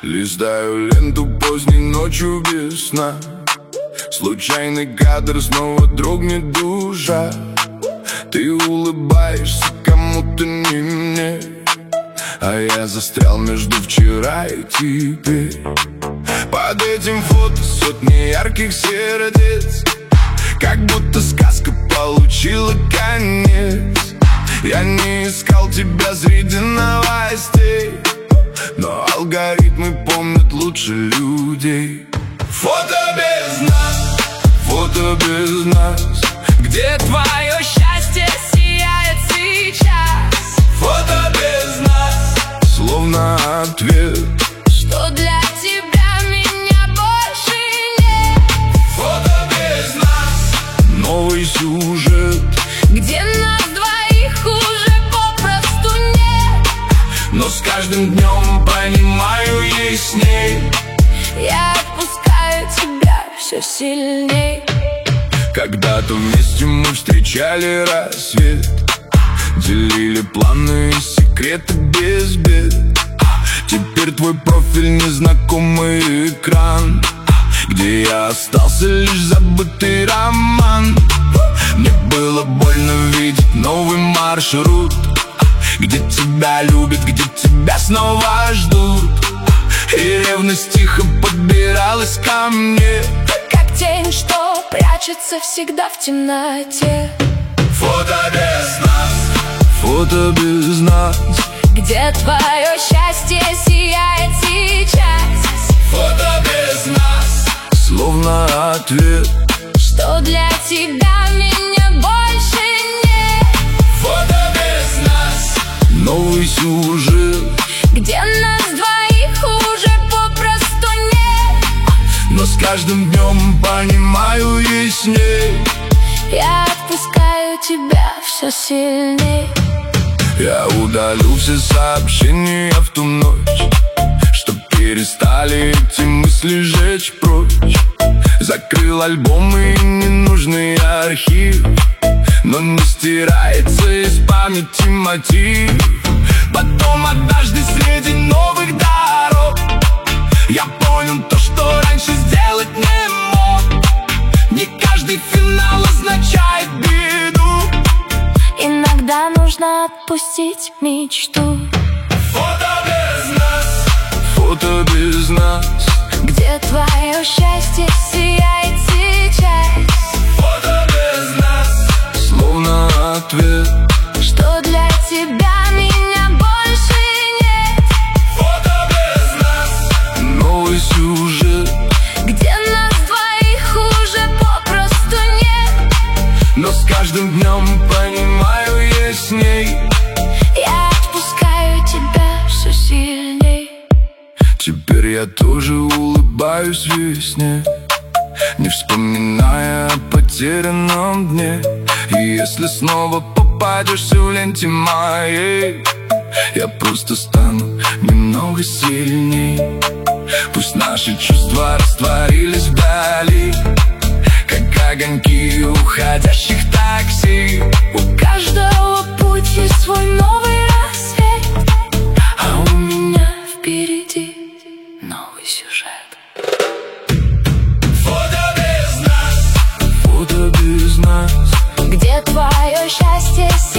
Листаю ленту поздней ночью без сна. Случайный кадр, снова дрогнет душа. Ты улыбаешься кому-то, не мне, а я застрял между вчера и теперь. Под этим фото сотни ярких сердец, как будто сказка получила конец. Я не искал тебя среди новостей, но алгоритмы помнят лучше людей. Фото без нас, фото без нас. Где твое счастье сияет сейчас? Фото без нас, словно ответ. Что для тебя меня больше нет? Фото без нас, новый сюжет. Где нас двоих уже попросту нет. Но с каждым днем понимаю ясней. Я отпускаю тебя все сильней. Когда-то вместе мы встречали рассвет, делили планы и секреты без бед. Теперь твой профиль незнакомый экран, где я остался лишь забытый роман. Мне было больно видеть новый маршрут, где тебя любят, где тебя снова ждут. И ревность тихо подбиралась ко мне, как тень, что прячется всегда в темноте. Фото без нас, фото без нас. Где твое счастье сияет сейчас? Фото без нас, словно ответ. Что для тебя меня больше нет. Фото без нас, новый сюжет. Где нас двоих уже попросту нет. Но с каждым днем понимаю ясней. Я отпускаю тебя все сильней. Я удалю все сообщения в ту ночь, чтоб перестали эти мысли жечь прочь. Закрыл альбомы и ненужный архив, но не стирается из памяти мотив. Потом однажды среди новых дорог я понял то, что раньше сделать не мог. Не каждый финал означает беду. Иногда нужно отпустить мечту. Фото без нас, фото без нас. Где твое счастье сияет сейчас? Фото без нас, словно ответ. Что для тебя меня больше нет. Фото без нас, новый сюжет. Где нас двоих уже попросту нет. Но с каждым днем понимаю ясней. Я отпускаю тебя все сильней. Теперь я тоже улыбаюсь весне, не вспоминая о потерянном дне. И если снова попадешься в ленте моей, я просто стану немного сильней. Пусть наши чувства растворились вдали, как огоньки уходящих такси. У каждого путь есть свой новый рассвет, А у меня впереди новый сюжет. фото без нас, фото без нас. Где твое счастье